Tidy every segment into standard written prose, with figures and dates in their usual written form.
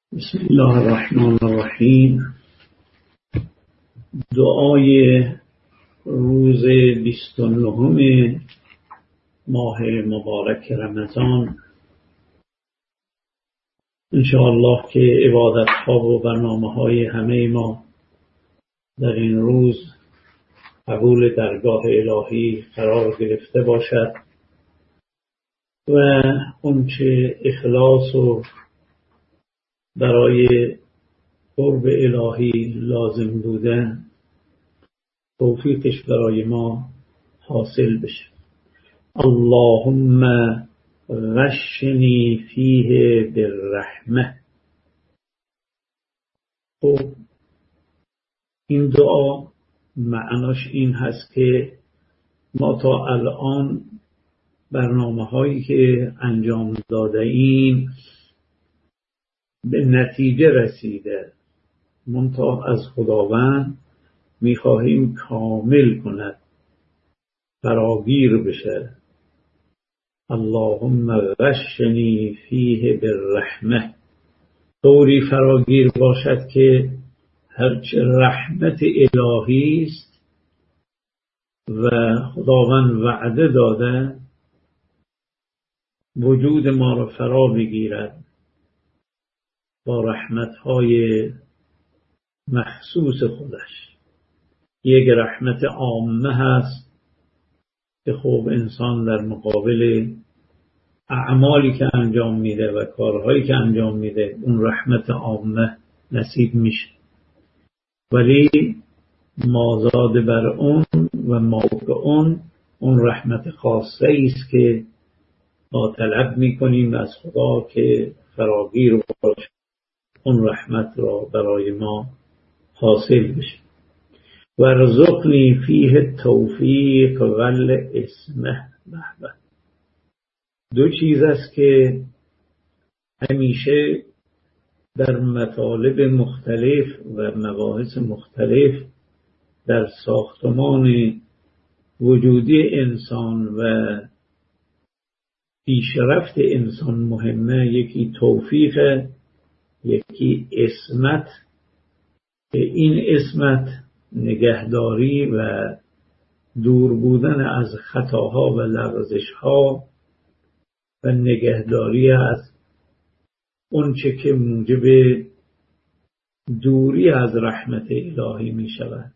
بسم الله الرحمن الرحیم. دعای روز 29 ماه مبارک رمضان. انشاءالله که عبادت‌ها و برنامه‌های همه ما در این روز قبول درگاه الهی قرار گرفته باشد و اون چه اخلاص و برای قرب الهی لازم بوده توفیقش برای ما حاصل بشه. اللهم غشنی فیه بالرحمه. خب این دعا معناش این هست که ما تا الان برنامه هایی که انجام داده ایم به نتیجه رسیده، منتها از خداوند میخواهیم کامل کند، فراگیر بشه. اللهم غشنی فیه بالرحمه، طوری فراگیر باشد که هرچه رحمت الهی است و خداوند وعده داده وجود ما را فرا بگیرد با رحمت‌های مخصوص خودش. یک رحمت عامه هست که خوب انسان در مقابل اعمالی که انجام میده و کارهایی که انجام میده اون رحمت عامه نصیب میشه، ولی مازاد بر اون و موقع اون رحمت خاصه است که ما طلب میکنیم از خدا که فراگیر باشه، اون رحمت را برای ما حاصل بشه. ورزقنی فیه توفیق والعصمه. دو چیز است که همیشه در مطالب مختلف و مباحث مختلف در ساختمان وجودی انسان و پیشرفت انسان مهمه. یکی توفیق، یکی عصمت. این عصمت نگهداری و دور بودن از خطاها و لغزشها و نگهداری از اون چه که موجب دوری از رحمت الهی می شود.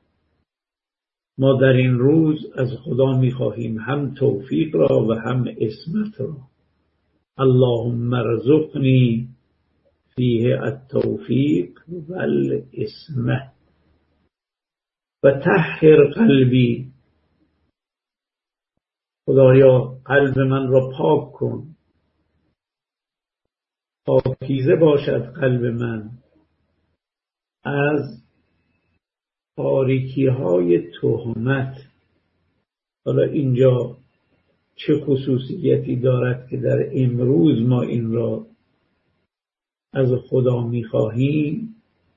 ما در این روز از خدا می خواهیم هم توفیق را و هم عصمت را. اللهم ارزقنی فیه التوفیق والعصمه و طهر قلبی. خدایا قلب من را پاک کن، پاکیزه باشد قلب من از تاریکی های تهمت. حالا اینجا چه خصوصیتی دارد که در امروز ما این را از خدا میخواهیم؟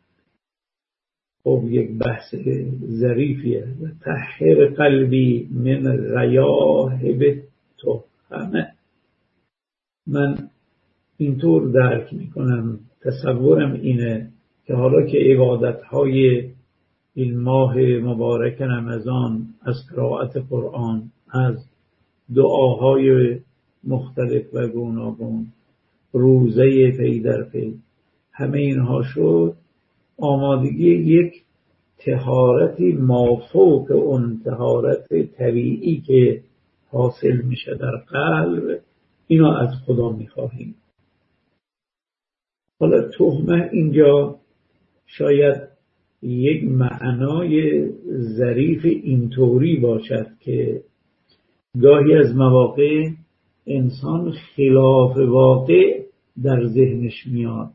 خب یک بحث ظریفیه. و طهر قلبی من غیاهب تهمه. من اینطور درک میکنم، تصورم اینه که حالا که عبادتهای این ماه مبارک رمضان از قرائت قرآن، از دعاهای مختلف و گوناگون، روزه پی در پی، همه اینها شد، آمادگی یک طهارتی مافوق اون طهارت طبیعی که حاصل میشه در قلب، اینو از خدا میخواهیم. حالا تهمه اینجا شاید یک معنای ظریف اینطوری باشد که گاهی از مواقع انسان خلاف واقع در ذهنش میاد،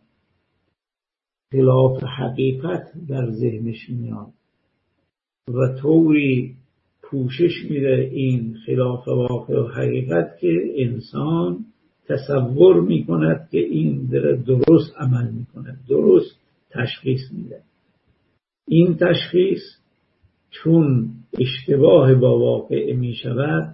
خلاف حقیقت در ذهنش میاد و طوری پوشش میده این خلاف واقع و حقیقت که انسان تصور میکند که این درست عمل میکنه، درست تشخیص میده. این تشخیص چون اشتباه با واقع میشود،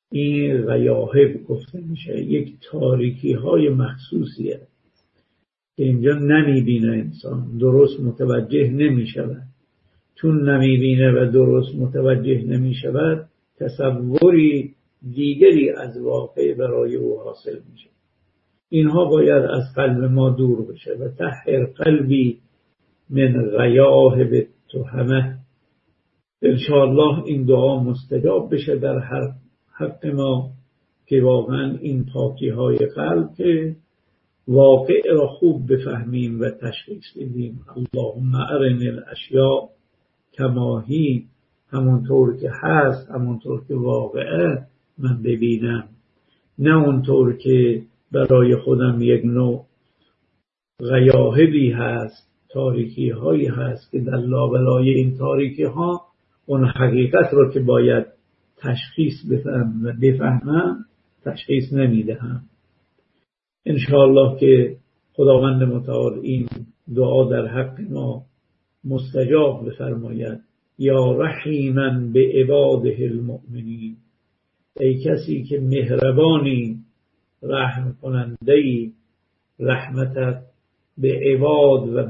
این غیاهب گفته میشه، یک تاریکی های مخصوصیه که اینجا نمیبینه، انسان درست متوجه نمیشود. چون نمیبینه و درست متوجه نمیشود، تصوری دیگری از واقع برای او حاصل میشه. اینها باید از قلب ما دور بشه. و طهر قلبی من غیاهب التهمه. انشاءالله این دعا مستجاب بشه در حق ما، که واقعا این پاکی های قلب که واقع را خوب بفهمیم و تشخیص بدیم. اللهم ارنی الاشیاء کما هی، همونطور که هست، همونطور که واقعه من ببینم، نه اونطور که برای خودم یک نوع غیاهبی هست، تاریکی هایی هست که در لابلای این تاریکی ها اون حقیقت را که باید تشخیص بدم و بفهمم تشخیص نمیدهم. انشاءالله که خداوند متعال این دعا در حق ما مستجاب بفرماید. یا رحیما به عباده المؤمنین، ای کسی که مهربانی، رحم کننده‌ای، رحمتت به عباد و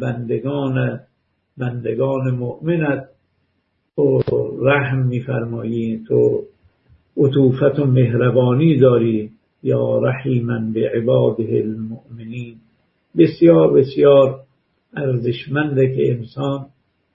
بندگان مؤمنت تو رحم می‌فرمایی، تو عطوفت و مهربانی داری. یا رحیما به عباده المؤمنین. بسیار بسیار ارزشمنده که انسان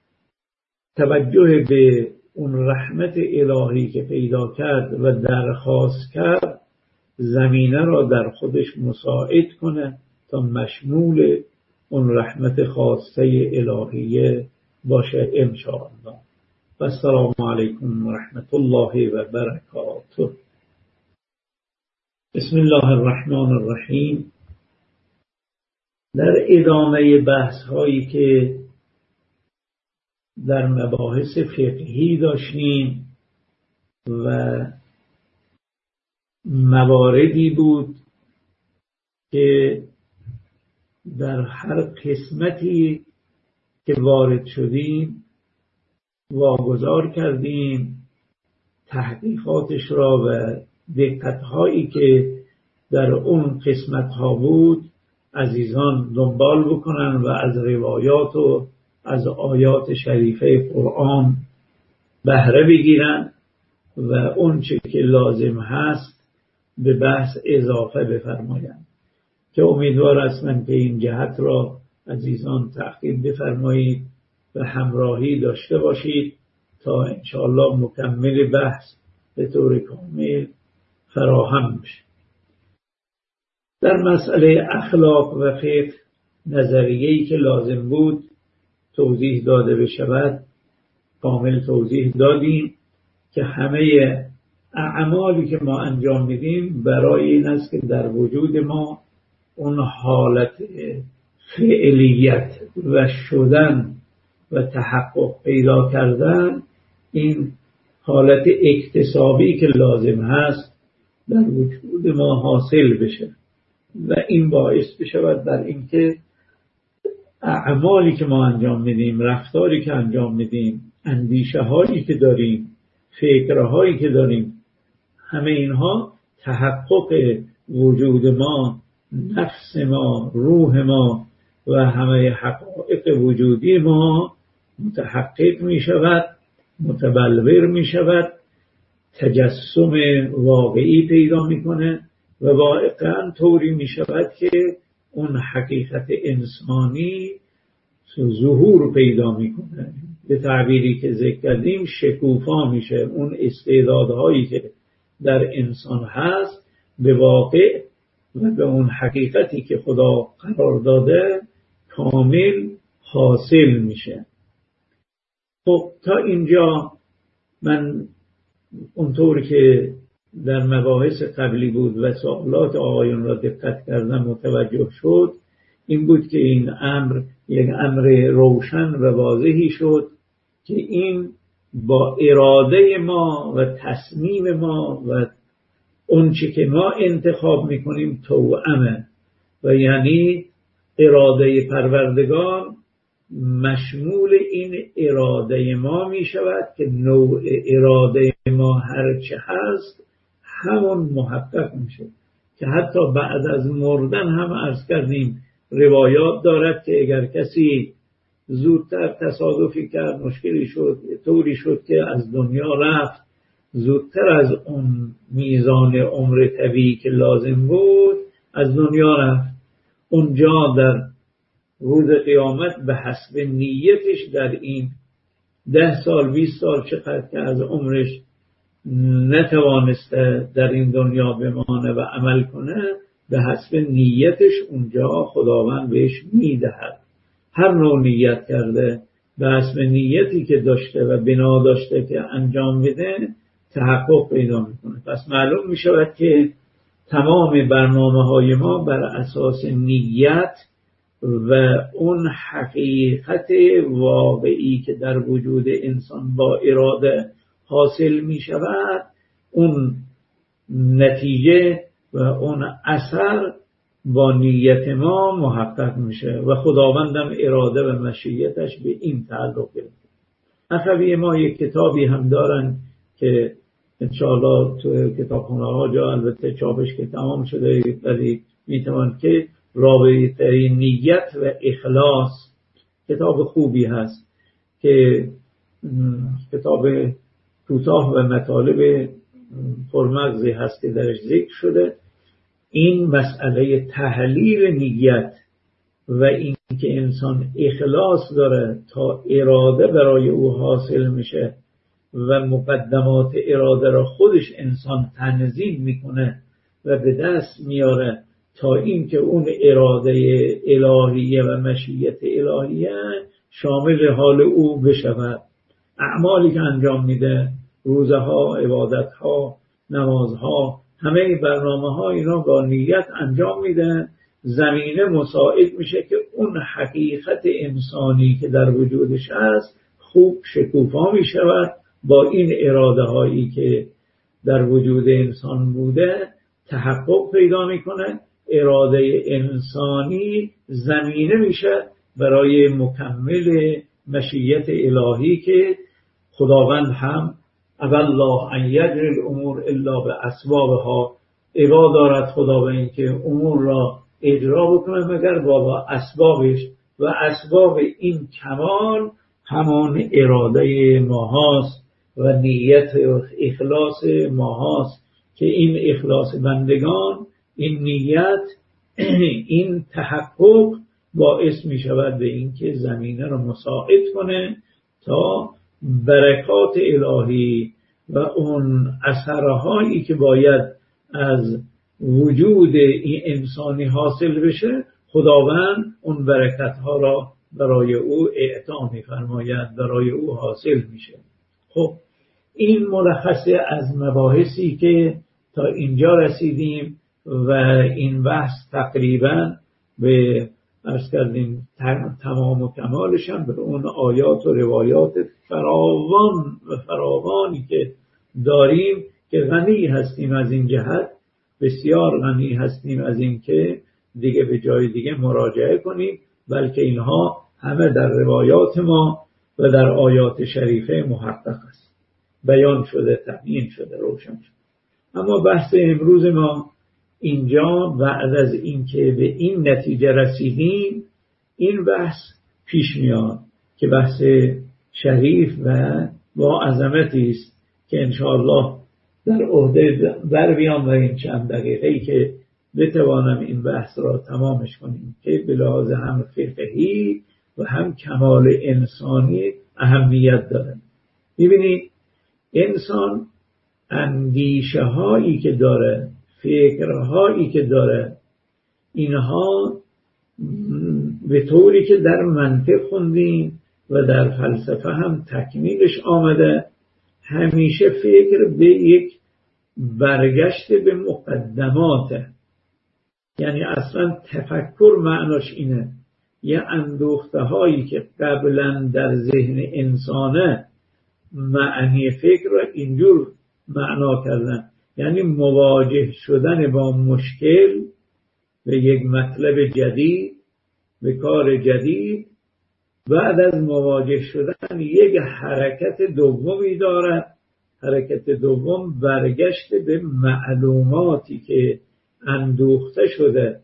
توجه به اون رحمت الهی که پیدا کرد و درخواست کرد، زمینه را در خودش مساعد کنه تا مشمول اون رحمت خاصه الهیه باشه انشاءالله. و السلام علیکم و رحمت الله و برکاته. بسم الله الرحمن الرحیم. در ادامه بحث هایی که در مباحث فقهی داشتیم و مواردی بود که در هر قسمتی که وارد شدیم واگذار کردیم تحقیقاتش را و دقت‌هایی که در اون قسمت‌ها بود عزیزان دنبال بکنن و از روایات و از آیات شریفه قرآن بهره بگیرن و اون چه که لازم هست به بحث اضافه بفرمایند، که امیدوار هستم که این جهت را عزیزان تعقیب بفرمایید و همراهی داشته باشید تا انشاءالله مکمل بحث به طور کامل فراهم بشه. در مسئله اخلاق و فقه نظریه‌ای که لازم بود توضیح داده بشود کامل توضیح دادیم که همه اعمالی که ما انجام میدیم برای این است که در وجود ما اون حالت فعلیت و شدن و تحقق پیدا کردن، این حالت اکتسابی که لازم هست در وجود ما حاصل بشه و این باعث بشود در اینکه اعمالی که ما انجام میدیم، رفتاری که انجام میدیم، اندیشه هایی که داریم، فکرهایی که داریم، همه اینها تحقق وجود ما، نفس ما، روح ما و همه حقایق وجودی ما متحقق می شود، متبلور می شود، تجسم واقعی پیدا می کنه و واقعا طوری می شود که اون حقیقت انسانی ظهور پیدا می کنه. به تعبیری که ذکر کردیم شکوفا میشه، اون استعدادهایی که در انسان هست به واقع و به اون حقیقتی که خدا قرار داده کامل حاصل میشه. خب تا اینجا من اونطور که در مباحث قبلی بود و سوالات آقایون را دقت کردم متوجه شد، این بود که این امر یک امر روشن و واضحی شد که این با اراده ما و تصمیم ما و اون چی که ما انتخاب میکنیم توأمه و یعنی اراده پروردگار مشمول این اراده ما می شود که نوع اراده ما هر چه هست همون محقق میشه، که حتی بعد از مردن هم عرض کردیم روایات دارد که اگر کسی زودتر تصادفی کرد، مشکلی شد، طوری شد که از دنیا رفت زودتر از اون میزان عمر طبیعی که لازم بود از دنیا رفت، اونجا در روز قیامت به حسب نیتش در این 10 سال 20 سال چقدر که از عمرش نتوانسته در این دنیا بمانه و عمل کنه، به حسب نیتش اونجا خداوند بهش میدهد. هر نوع نیت کرده به حسب نیتی که داشته و بنا داشته که انجام بده تحقق پیدا میکنه. پس معلوم میشود که تمام برنامه‌های ما بر اساس نیت و اون حقیقت واقعی که در وجود انسان با اراده حاصل می شود، اون نتیجه و اون اثر با نیت ما محقق میشه و خداوندم اراده و مشیتش به این تعلق گرفته. اخوی ما یک کتابی هم دارن که انشاءالله تو کتابخانه ها جا البته چاپش که تمام شده، ولی میتوان که رابطه نیت و اخلاص، کتاب خوبی هست که کتاب کوتاه و مطالب پرمغزی هست که درش ذکر شده. این مسئله تحلیل نیت و این که انسان اخلاص داره تا اراده برای او حاصل میشه و مقدمات اراده را خودش انسان تنظیم میکنه و به دست میاره تا اینکه اون اراده الهیه و مشیت الهیه شامل حال او بشود. اعمالی که انجام میده، روزها، عبادتها، نمازها، همه برنامه‌ها اینا با نیت انجام میده، زمینه مساعد میشه که اون حقیقت انسانی که در وجودش هست خوب شکوفا میشود، با این اراده هایی که در وجود انسان بوده تحقق پیدا میکنه. اراده انسانی زمینه میشه برای مکمل مشیت الهی که خداوند هم الله ان یجری الامور الا باسبابها، ابا دارد خداوند که امور را اجرا بکنه مگر با اسبابش، و اسباب این کمال همان اراده ما هاست و نیت و اخلاص ما هاست که این اخلاص بندگان، این نیت، این تحقق باعث می شود به این که زمینه را مساعد کنه تا برکات الهی و اون اثرهایی که باید از وجود این انسانی حاصل بشه، خداوند اون برکتها را برای او اعطا می فرماید، برای او حاصل میشه. خب این ملخص از مباحثی که تا اینجا رسیدیم و این بحث تقریبا به عرض کردیم تمام و کمالش هم به اون آیات و روایات فراوانی که داریم که غنی هستیم از این جهت، بسیار غنی هستیم از این که دیگه به جای دیگه مراجعه کنیم، بلکه اینها همه در روایات ما و در آیات شریفه محقق است، بیان شده، تبیین شده، روشن شده. اما بحث امروز ما اینجا بعد از اینکه به این نتیجه رسیدیم، این بحث پیش میاد که بحث شریف و با عظمتی است که انشاءالله در عهده بر بیام و این چند دقیقه‌ای که بتوانم این بحث را تمامش کنیم که به لحاظ هم فقهی و هم کمال انسانی اهمیت داره. ببینید انسان اندیشه هایی که داره، فکرهایی که داره، اینها به طوری که در منطق خوندیم و در فلسفه هم تکمیلش آمده، همیشه فکر به یک برگشت به مقدماته. یعنی اصلا تفکر معناش اینه، یه اندوخته هایی که قبلا در ذهن انسانه معنی فکر را اینجور معنا کردن، یعنی مواجه شدن با مشکل، به یک مطلب جدید، به کار جدید، بعد از مواجه شدن یک حرکت دومی دارد. حرکت دوم برگشت به معلوماتی که اندوخته شده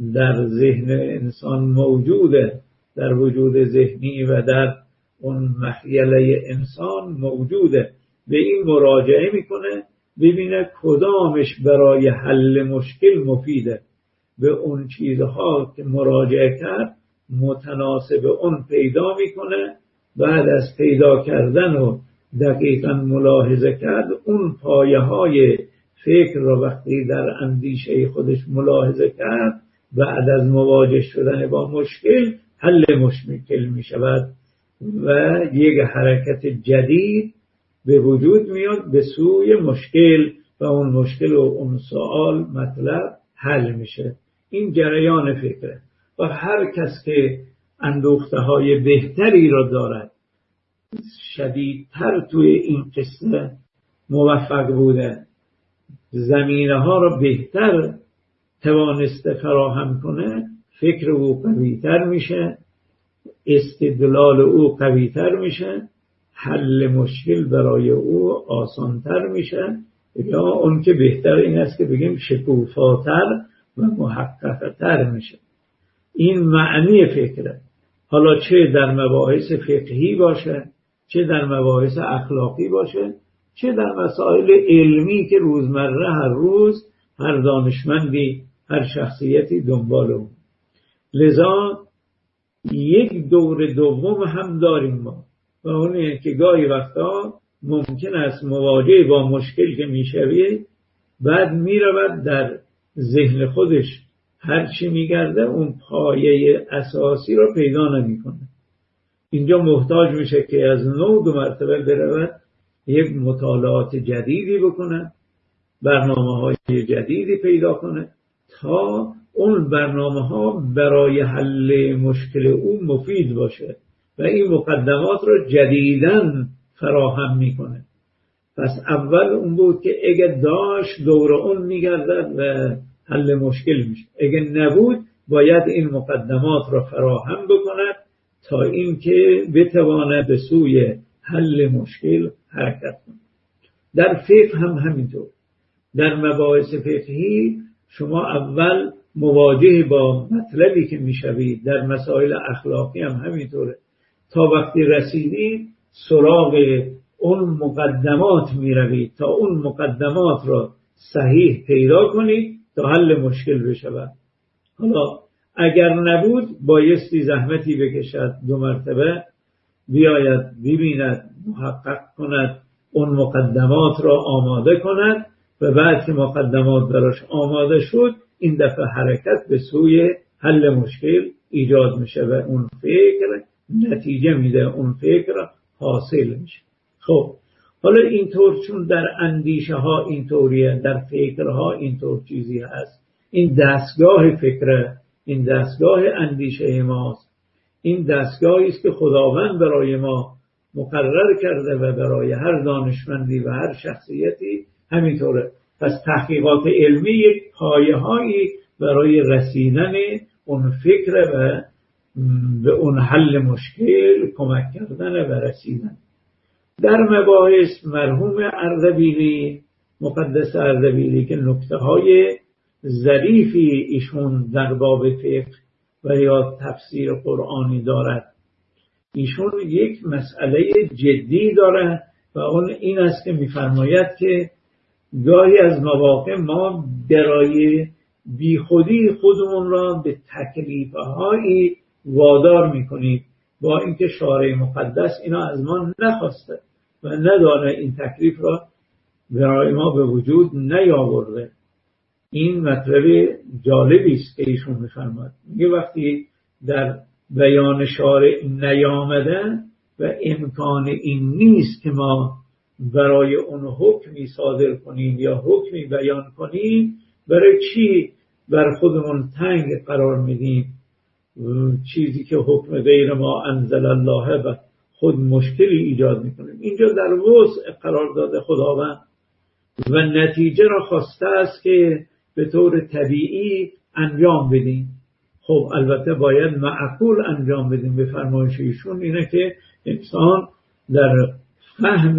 در ذهن انسان موجوده، در وجود ذهنی و در اون مخیله انسان موجوده، به این مراجعه میکنه ببینه کدامش برای حل مشکل مفیده، به اون چیزها که مراجعه کرد متناسب اون پیدا میکنه. بعد از پیدا کردن و دقیقاً ملاحظه کرد، اون پایه های فکر رو وقتی در اندیشه خودش ملاحظه کرد، بعد از مواجه شدن با مشکل حل مشکل می شود و یک حرکت جدید به وجود میاد به سوی مشکل و اون مشکل و اون سوال مطلب حل میشه. این جریان فکره و هر کس که اندوخته های بهتری را دارد، شدیدتر توی این قصه موفق بوده، زمینه ها را بهتر توانسته فراهم کنه، فکر او قویتر میشه، استدلال او قویتر میشه، حل مشکل برای او آسانتر میشه، یا اون که بهتر این است که بگیم شکوفاتر و محققتر میشه. این معنی فکره. حالا چه در مباحث فقهی باشه، چه در مباحث اخلاقی باشه، چه در مسائل علمی که روزمره هر روز هر دانشمندی، هر شخصیتی دنبال اون. لذا یک دور دوم هم داریم ما و اونه که گاهی وقتا ممکن است مواجه با مشکل که میشوی، بعد میرود در ذهن خودش هرچی میگرده اون پایه اساسی رو پیدا نمیکنه. اینجا محتاج میشه که از نو 2 مرتبه برود یک مطالعات جدیدی بکنه، برنامه‌های جدیدی پیدا کنه تا اون برنامه‌ها برای حل مشکل او مفید باشه و این مقدمات رو جدیداً فراهم میکنه. پس اول اون بود که اگه داشت دور اون میگردد و حل مشکل میشه، اگه نبود باید این مقدمات رو فراهم بکند تا اینکه بتواند به سوی حل مشکل حرکت کنه. در فقه هم همینطور. در مباحث فقهی شما اول مواجه با مطلبی که میشوید، در مسائل اخلاقی هم همینطوره، تا وقتی رسیدید سراغ اون مقدمات میروید تا اون مقدمات را صحیح پیدا کنید تا حل مشکل بشود. حالا اگر نبود بایستی زحمتی بکشد، 2 مرتبه بیاید ببیند، محقق کند، اون مقدمات را آماده کند و بعد که مقدمات براش آماده شد این دفعه حرکت به سوی حل مشکل ایجاد میشه و اون فکر نتیجه میده، اون فکر حاصل میشه. خب حالا اینطور چون در اندیشه ها اینطوریه، در فکرها اینطور چیزی هست، این دستگاه فکره، این دستگاه اندیشه ماست، این دستگاهی است که خداوند برای ما مقرر کرده و برای هر دانشمندی و هر شخصیتی همینطوره. پس تحقیقات علمی یک پایه‌هایی برای رسیدن اون فکر و به اون حل مشکل کمک کردن و رسیدن. در مباحث مرحوم اردبیلی، مقدس اردبیلی که نکته‌های ظریفی ایشون در باب فقه و یا تفسیر قرآنی دارد، ایشون یک مسئله جدی داره و اون این است که می‌فرماید که گاهی از مواقع ما برای بیخودی خودمون را به تکلیف‌هایی وادار می‌کنیم، با اینکه شارع مقدس اینا از ما نخواسته و نداره این تکلیف را برای ما به وجود نیاورده. این مطلب جالبی است که ایشون می‌فرماید. میگه وقتی در بیان شارع نیامده و امکان این نیست که ما برای اون حکمی صادر کنیم یا حکمی بیان کنیم، برای چی بر خودمون تنگ قرار میدیم؟ چیزی که حکم غیر ما انزل الله و خود مشکلی ایجاد میکنیم. اینجا در وسع قرار داده خداوند و نتیجه را خواسته است که به طور طبیعی انجام بدیم. خب البته باید معقول انجام بدیم. به فرمایش ایشون اینه که انسان در فهم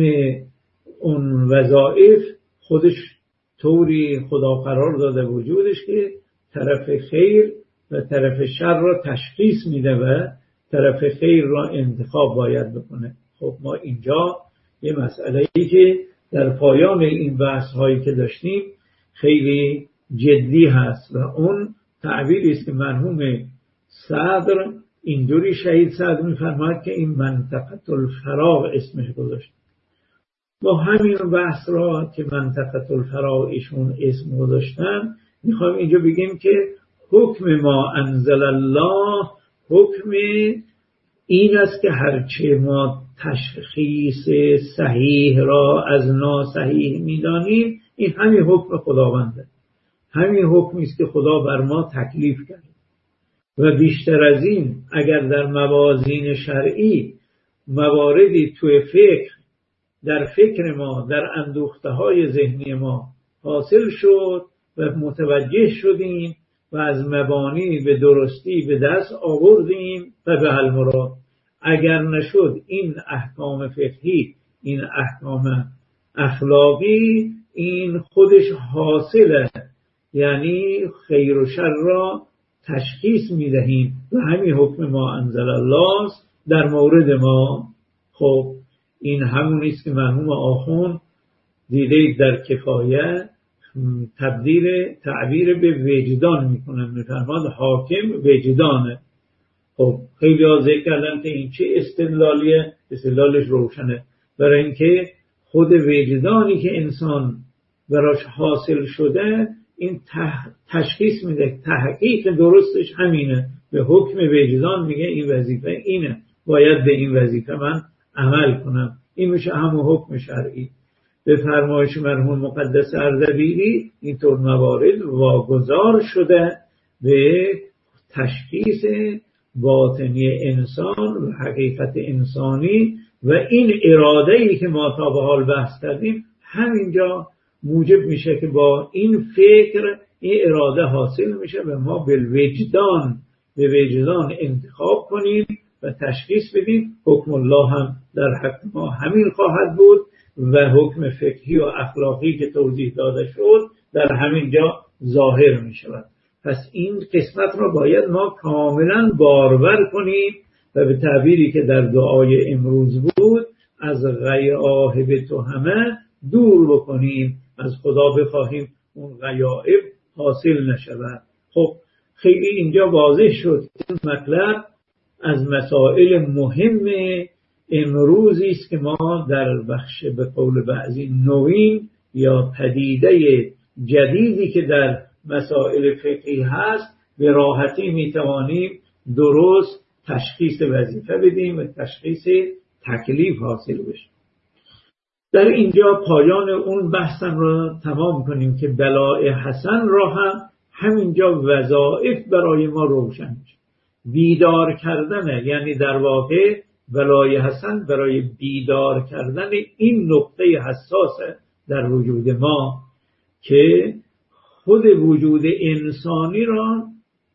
اون وظایف خودش طوری خدا قرار داده وجودش که طرف خیر و طرف شر را تشخیص میده و طرف خیر را انتخاب باید بکنه. خب ما اینجا یه مسئله‌ای که در پایان این بحث هایی که داشتیم خیلی جدی هست و اون تعبیری است که مرحوم صدر اینجوری شهید صدر می‌فرماید که این منطقه الفراغ اسمش گذاشت. با همین بحث را که منطقه الفراغ ایشون اسم گذاشتن میخوایم اینجا بگیم که حکم ما انزل الله حکم این است که هرچه ما تشخیص صحیح را از ناصحیح میدانیم این همین حکم خداونده، همین حکمی است که خدا بر ما تکلیف کرد و بیشتر از این اگر در موازین شرعی مواردی توی فکر در فکر ما در اندوخته های ذهنی ما حاصل شد و متوجه شدیم و از مبانی به درستی به دست آوردیم و به المراد. اگر نشد این احکام فقهی این احکام اخلاقی این خودش حاصله، یعنی خیر و شر را تشخیص میدهیم و همین حکم ما انزل الله در مورد ما. خب این همون است که مرحوم آخوند دیده در کفایه تعبیر به وجدان میکنن، میفرماد حاکم وجدانه. خب خیلی ها ذکر کردن که این چه استدلالیه، استدلالش روشنه، برای اینکه خود وجدانی که انسان براش حاصل شده این تشخیص میده، تحقیق درستش همینه، به حکم وجدان میگه این وظیفه اینه، باید به این وظیفه من عمل کنم. این میشه همون حکم شرعی. به فرمایش مرحوم مقدس اردبیلی اینطور موارد واگذار شده به تشخیص باطنی انسان و حقیقت انسانی و این اراده‌ای که ما تا به حال بحث کردیم همینجا موجب میشه که با این فکر این اراده حاصل میشه و ما به وجدان انتخاب کنیم و تشخیص بدیم. حکم الله هم در حق ما همین خواهد بود و حکم فقهی و اخلاقی که توضیح داده شد در همین جا ظاهر می شود. پس این قسمت را باید ما کاملا بارور کنیم و به تعبیری که در دعای امروز بود از غیاهب توهمه دور بکنیم، از خدا بخواهیم اون غیاهب حاصل نشود. خب خیلی اینجا واضح شد این مطلب از مسائل مهم امروزی است که ما در بخش به قول بعضی نوین یا پدیده جدیدی که در مسائل فقهی هست به راحتی میتوانیم درست تشخیص وظیفه بدیم و تشخیص تکلیف حاصل بشه. در اینجا پایان اون بحثم را تمام کنیم که بلاء حسن را هم همینجا وظایف برای ما روشن میشه. بیدار کردن، یعنی در واقع بلای حسن برای بیدار کردن این نقطه حساس در وجود ما که خود وجود انسانی را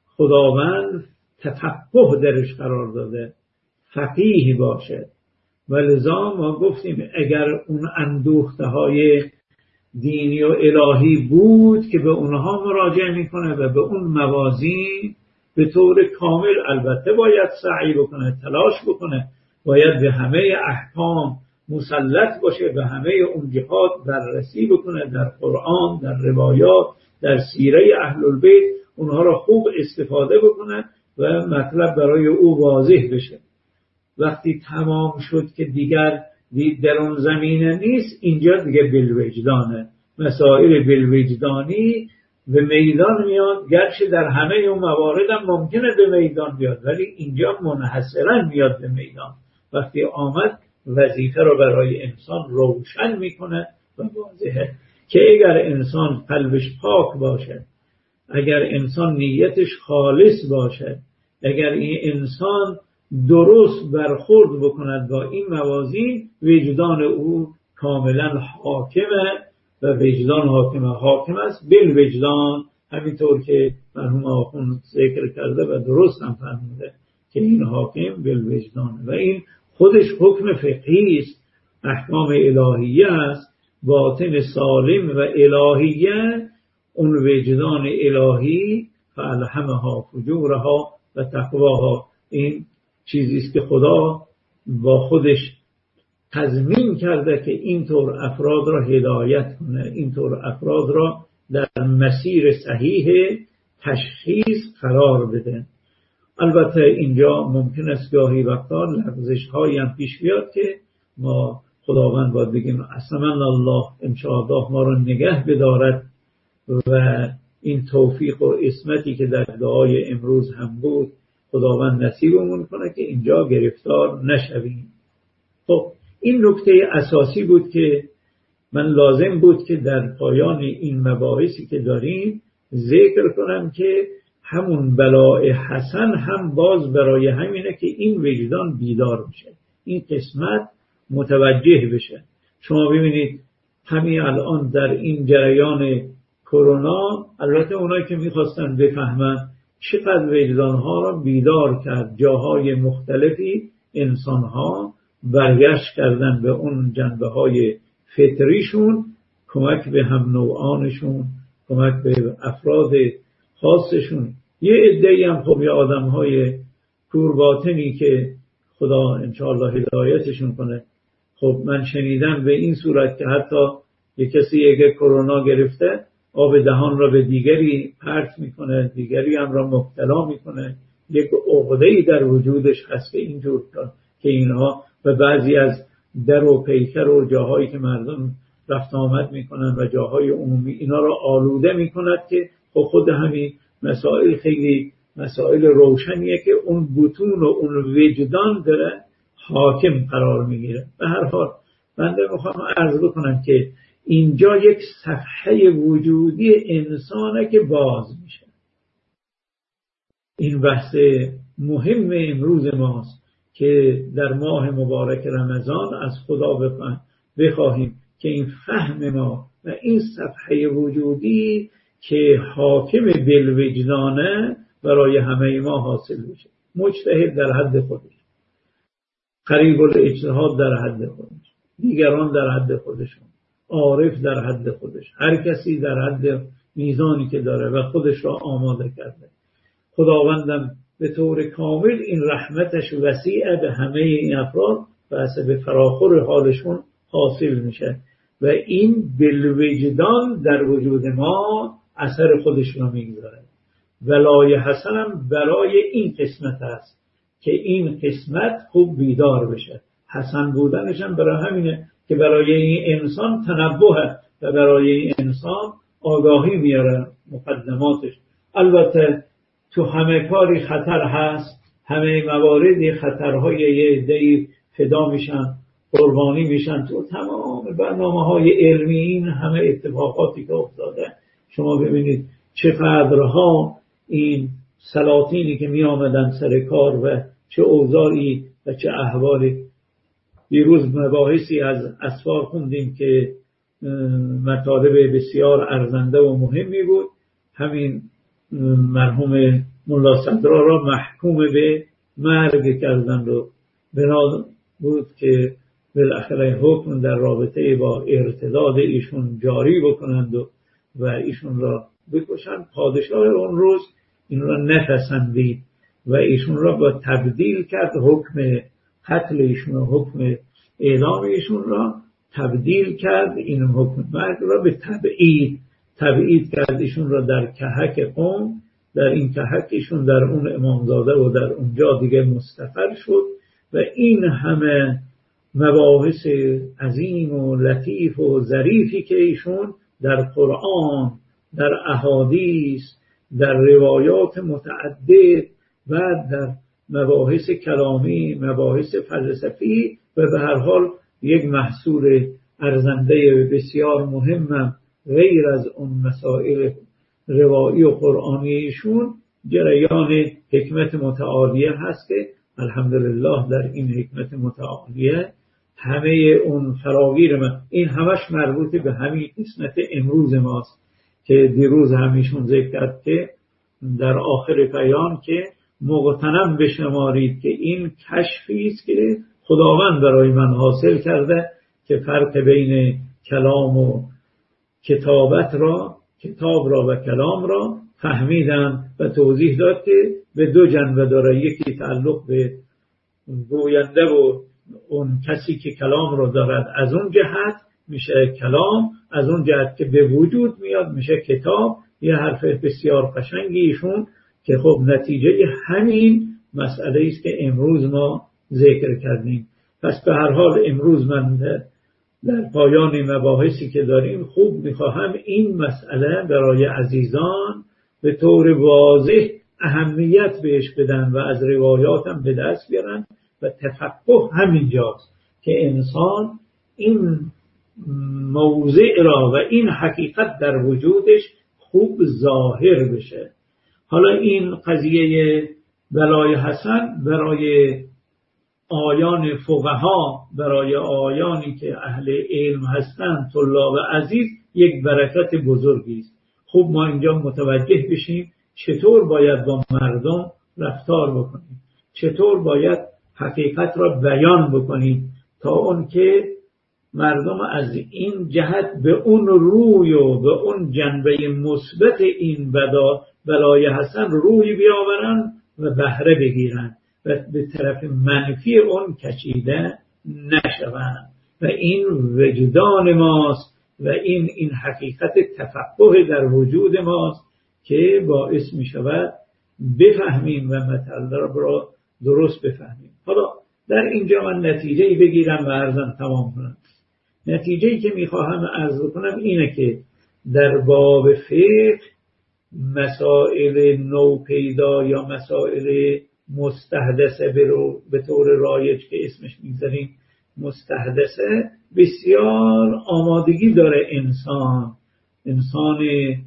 خداوند تفقه درش قرار داده، فقیه باشه. ولذا ما گفتیم اگر اون اندوخته های دینی و الهی بود که به اونها مراجعه میکنه و به اون موازین به طور کامل البته باید سعی بکنه، تلاش بکنه، باید به همه احکام مسلط باشه، به همه اون جهات بررسی بکنه، در قرآن، در روایات، در سیره اهل البیت اونها را خوب استفاده بکنه و مطلب برای او واضح بشه. وقتی تمام شد که دیگر در اون زمینه نیست، اینجا دیگه بالوجدانه، مسائل بالوجدانی به میدان میاد. گرچه در همه اون موارد هم ممکنه به میدان بیاد ولی اینجا منحصرا میاد به میدان. وقتی آمد وظیفه رو برای انسان روشن میکنه و واضحه که اگر انسان قلبش پاک باشه، اگر انسان نیتش خالص باشه، اگر این انسان درست برخورد بکند با این موازین، وجدان او کاملا حاکمه و وجدان حاکم است بالوجدان، همینطور که مرحوم آخوند ذکر کرده و درست هم فرموده که این حاکم بالوجدان و این خودش حکم فقهی است، احکام الهیه است، باطن سالم و الهیه. اون وجدان الهی فالهمها فجورها و تقواها. این چیزی است که خدا با خودش تضمین کرده که اینطور افراد را هدایت کنه، اینطور افراد را در مسیر صحیح تشخیص قرار بده. البته اینجا ممکن است گاهی وقتا لغزش هایی هم پیش بیاد که ما خداوند باید بگیم اصلا الله انشاءالله ما را نگه بدارد و این توفیق و عصمتی که در دعای امروز هم بود خداوند نصیبمون کنه که اینجا گرفتار نشویم. خب این نکته اساسی بود که من لازم بود که در پایان این مباحثی که داریم ذکر کنم که همون بلاء حسن هم باز برای همینه که این وجدان بیدار بشه، این قسمت متوجه بشه. شما ببینید همین الان در این جریان کرونا، البته اونایی که میخواستن بفهمن چقدر وجدانها را بیدار کرد، جاهای مختلفی انسانها برگشت کردن به اون جنبه های فطریشون، کمک به هم نوعانشون، کمک به افراد خاصشون. یه عده‌ای هم خب یه آدم‌های کورباطنی که خدا انشاءالله هدایتشون کنه. خب من شنیدم به این صورت که حتی یه کسی اگه کرونا گرفته آب دهان را به دیگری پرت میکنه، دیگری هم را مبتلا میکنه. یک عقده‌ای در وجودش هست که اینجور که اینها و بعضی از در و پیکر و جاهایی که مردم رفت آمد میکنن و جاهای عمومی اینا را آلوده میکند که خود همین مسائل خیلی مسائل روشنیه که اون بطون و اون وجدان داره حاکم قرار میگیره. به هر حال بنده میخوام عرض بکنم که اینجا یک صفحه وجودی انسانه که باز میشه. این بحث مهم امروز ماست که در ماه مبارک رمضان از خدا بخواهیم که این فهم ما و این صفحه وجودی که حاکم بالوجدانه برای همه ما حاصل بشه. مجتهد در حد خودش، قریب الاجتهاد در حد خودش، دیگران در حد خودشون، عارف در حد خودش، هر کسی در حد میزانی که داره و خودش را آماده کرده. خداوندم به طور کامل این رحمتش وسیع به همه این افراد و حسب فراخور حالشون حاصل میشه و این بالوجدان در وجود ما اثر خودش را میگذاره. ولای حسن هم برای این قسمت است که این قسمت خوب بیدار بشه. حسن بودنش هم برای همینه که برای این انسان تنبه و برای این انسان آگاهی میاره مقدماتش. البته تو همه کاری خطر هست، همه مواردی خطرهای یه عده‌ای فدا میشن، قربانی میشن. تو تمام برنامه‌های علمی این همه اتفاقاتی که افتاده شما ببینید چقدرها این سلاطینی که می آمدن سر کار و چه اوضاعی و چه احوالی. دیروز مباحثی از اسفار خوندیم که مطالب بسیار ارزنده و مهمی بود. همین مرحوم ملا صدرا را محکوم به مرگ کردند و بنا بود که بالاخره حکم در رابطه با ارتداد ایشون جاری بکنند و ایشون را بکشند. پادشاه اون روز این را نپسندید و ایشون را با تبدیل کرد، حکم قتل ایشون و حکم اعدام ایشون را تبدیل کرد، این حکم مرگ را به تبعید کرد ایشون را در کهک قوم. در این کهک ایشون در اون امامزاده و در اونجا دیگه مستقر شد و این همه مباحث عظیم و لطیف و ظریفی که ایشون در قرآن، در احادیث، در روایات متعدد و در مباحث کلامی، مباحث فلسفی و به هر حال یک محصول ارزنده بسیار مهم غیر از اون مسائل روایی و قرآنیشون جریان حکمت متعالیه هست که الحمدلله در این حکمت متعالیه همه اون فراگیر این همش مربوط به همین قسمت امروز ماست که دیروز همیشون ذکر کرد که در آخر پیام که مغتنم بشمارید که این کشفی است که خداوند برای من حاصل کرده که فرق بین کلام و کتابت را، کتاب را و کلام را فهمیدم و توضیح داد که به دو جنبه داره، یکی تعلق به گوینده و اون کسی که کلام رو دارد، از اون جهت میشه کلام، از اون جهت که به وجود میاد میشه کتاب. یه حرف بسیار قشنگی ایشون که خب نتیجه همین مسئله است که امروز ما ذکر کردیم. پس به هر حال امروز من در پایان مباحثی که داریم خوب میخواهم این مسئله برای عزیزان به طور واضح اهمیت بهش بدن و از روایاتم به دست بیارن و تفقه همینجاست که انسان این موضع را و این حقیقت در وجودش خوب ظاهر بشه. حالا این قضیه بلای حسن برای آیان فقها، برای آیانی که اهل علم هستند، طلاب عزیز، یک برکت بزرگی است. خوب ما اینجا متوجه بشیم چطور باید با مردم رفتار بکنیم، چطور باید حقیقت را بیان بکنیم تا اون که مردم از این جهت به اون روی و به اون جنبه مثبت این بلای حسن روی بیاورن و بهره بگیرن و به طرف منفی اون کشیده نشوند. و این وجدان ماست و این حقیقت تفقه در وجود ماست که باعث می شود بفهمیم و مطلب را درست بفهمیم. حالا در اینجا من نتیجه‌ای بگیرم و عرضم تمام کنم. نتیجه‌ای که می‌خواهم عرض کنم اینه که در باب فقه مسائل نوپیدا یا مسائل مستحدثه به طور رایج که اسمش می‌ذاریم مستحدثه، بسیار آمادگی داره انسان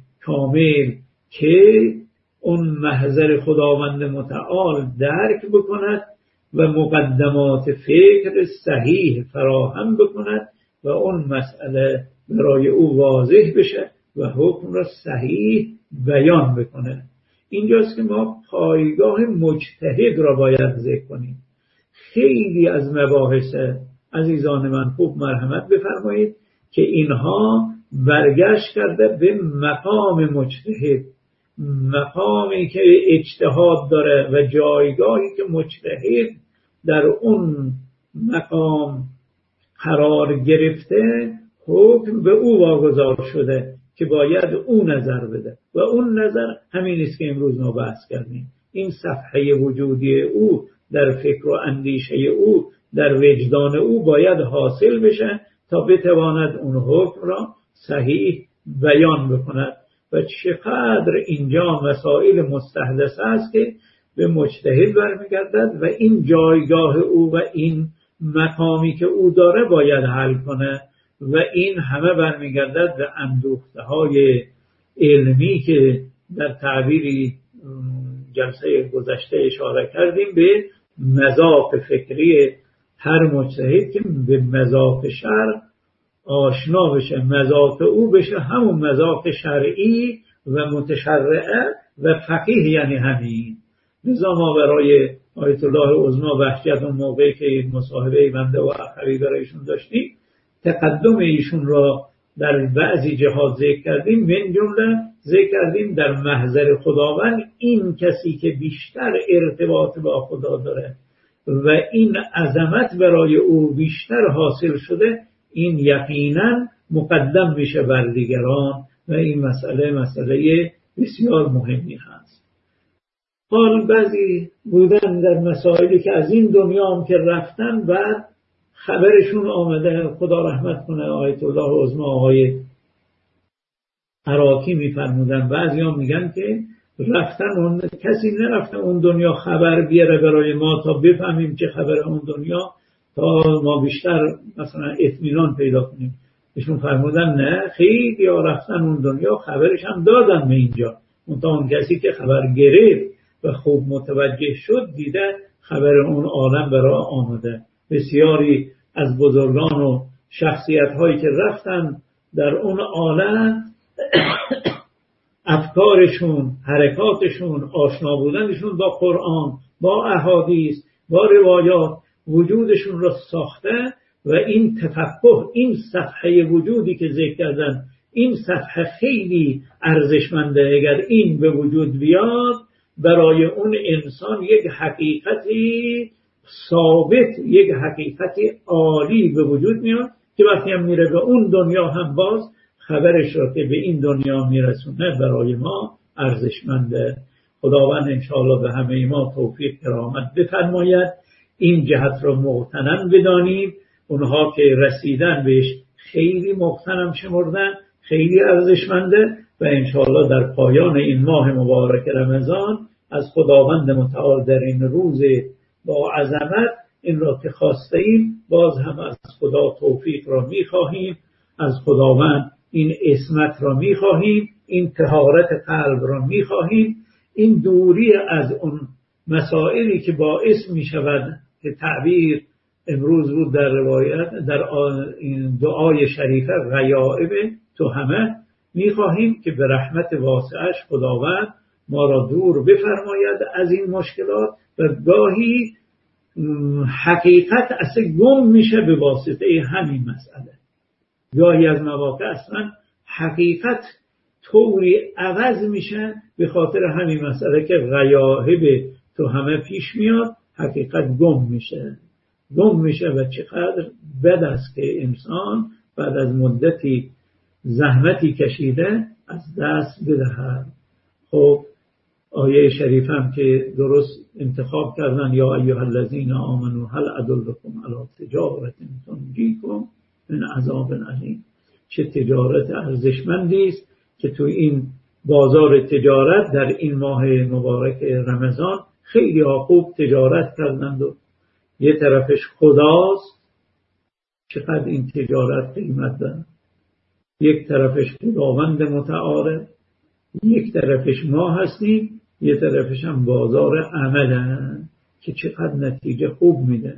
کامل که اون محضر خداوند متعال درک بکند و مقدمات فکر صحیح فراهم بکند و اون مسئله برای او واضح بشه و حکم را صحیح بیان بکنه. اینجاست که ما پایگاه مجتهد را باید ذکر کنیم. خیلی از مباحث عزیزان من خوب مرحمت بفرمایید که اینها برگشت کرده به مقام مجتهد، مقامی که اجتهاد داره و جایگاهی که مجتهد در اون مقام قرار گرفته، حکم به او واگذار شده که باید او نظر بده و اون نظر همین است که امروز ما بحث کردیم. این صفحه وجودی او در فکر و اندیشه او، در وجدان او باید حاصل بشه تا بتواند اون حکم را صحیح بیان بکند. و چقدر اینجا مسائل مستحدثه است که به مجتهد برمیگردد و این جایگاه او و این مقامی که او داره باید حل کنه و این همه برمیگردد به اندوخته های علمی که در تعبیری جلسه گذشته اشاره کردیم به مذاق فکری هر مجتهد که به مذاق شرع آشنا بشه، مذاق او بشه همون مذاق شرعی و متشرعه و فقیه، یعنی همین. لذا ما برای آیت الله عظمی بهجت اون موقعی که مصاحبه بنده و اخوی برایشون داشتیم تقدم ایشون را در بعضی جهات ذکر کردیم، من جمله ذکر کردیم در محضر خداوند این کسی که بیشتر ارتباط با خدا داره و این عظمت برای او بیشتر حاصل شده، این یقینا مقدم میشه بر دیگران و این مسئله بسیار مهمی هست. حال بعضی بودن در مسائلی که از این دنیا هم که رفتن و خبرشون آمده، خدا رحمت کنه آیت الله عظمی آقای عراقی میفرمودن، بعضی هم میگن که رفتن اون کسی نرفته اون دنیا خبر بیاره برای ما تا بفهمیم چه خبر اون دنیا، تا ما بیشتر مثلا اطمینان پیدا کنیم. ایشون فرمودن نه، خیلی ها رفتن اون دنیا خبرش هم دادن به اینجا، اون کسی که خبر گرفت و خوب متوجه شد دیده خبر اون عالم برای آمده. بسیاری از بزرگان و شخصیت هایی که رفتن در اون عالم افکارشون، حرکاتشون، آشنا بودنشون با قرآن، با احادیث، با روایات وجودشون را ساخته و این تفقه، این صفحه وجودی که ذکر کردن این صفحه خیلی ارزشمنده. اگر این به وجود بیاد برای اون انسان یک حقیقتی ثابت، یک حقیقتی عالی به وجود میاد که وقتی هم میره به اون دنیا هم باز خبرش را که به این دنیا میرسونه برای ما ارزشمنده. خداوند انشاءالله به همه ما توفیق کرامت بفرماید، این جهت را مغتنم بدانیم. اونها که رسیدن بهش خیلی مغتنم شمردن، خیلی ارزشمنده و انشاءالله در پایان این ماه مبارک رمضان از خداوند متعال در این روز با عظمت این را که خواسته ایم باز هم از خدا توفیق را می‌خواهیم، از خداوند این عصمت را می‌خواهیم، این طهارت قلب را می‌خواهیم، این دوری از اون مسائلی که باعث می‌شود که تعبیر امروز بود در روایت در این دعای شریفه غیائب تو همه می‌خواهیم که به رحمت واسعش خداوند ما را دور بفرماید از این مشکلات و گاهی حقیقت اصلا گم میشه به واسطه همین مسئله. گاهی از مواقع اصلا حقیقت طوری عوض میشه به خاطر همین مسئله که غیاهب تو همه پیش میاد، حقیقت گم میشه و چقدر بد است که انسان بعد از مدتی زحمتی کشیده از دست بدهد. خب آیه شریف هم که درست انتخاب کردن، یا ایها الذین آمنوا هل ادلکم علی تجارة تنجیکم من عذاب علیم. چه تجارت ارزشمندی است که تو این بازار تجارت در این ماه مبارک رمضان خیلی خوب تجارت کردند و یه طرفش خداست، چقدر این تجارت قیمت داره، یک طرفش خداوند متعال، یک طرفش ما هستیم، یک طرفش هم بازار عمل که چقدر نتیجه خوب میده.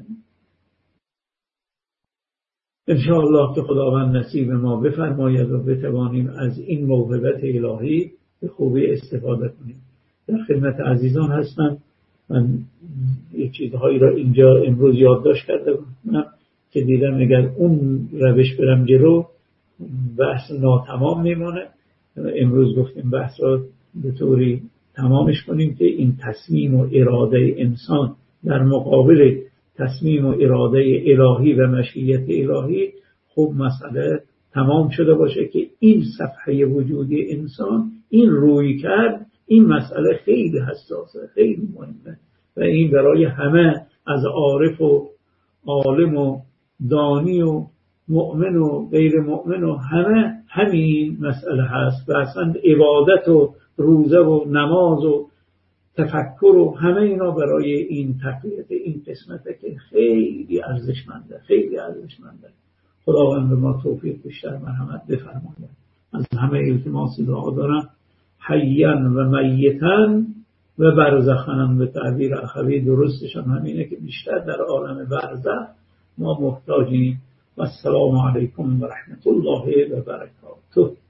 انشاءالله که خداوند نصیب ما بفرماید و بتوانیم از این موهبت الهی به خوبی استفاده کنیم. در خدمت عزیزان هستم. من یک چیزهایی را اینجا امروز یادداشت کرده بودم که دیدم اگر اون روش برم جلو بحث ناتمام میمونه. امروز گفتیم بحث را به طوری تمامش کنیم که این تصمیم و اراده انسان در مقابل تصمیم و اراده الهی و مشیت الهی خوب مسئله تمام شده باشه که این صفحه وجودی انسان این روی کرد، این مسئله خیلی حساسه، خیلی مهمه و این برای همه از عارف و عالم و دانی و مؤمن و غیر مؤمن و همه همین مسئله هست و اصلا عبادت و روزه و نماز و تفکر و همه اینا برای این تقویت این قسمته که خیلی ارزشمنده، خیلی ارزشمنده. خداوند به ما توفیق بیشتر مرحمت بفرماید. از همه التماس دعا دارم حیاً و میتاً و برزخاً به تعبیر اخوی درستشان همینه که بیشتر در عالم برزخ ما محتاجیم. و السلام علیکم و رحمت الله و برکاته.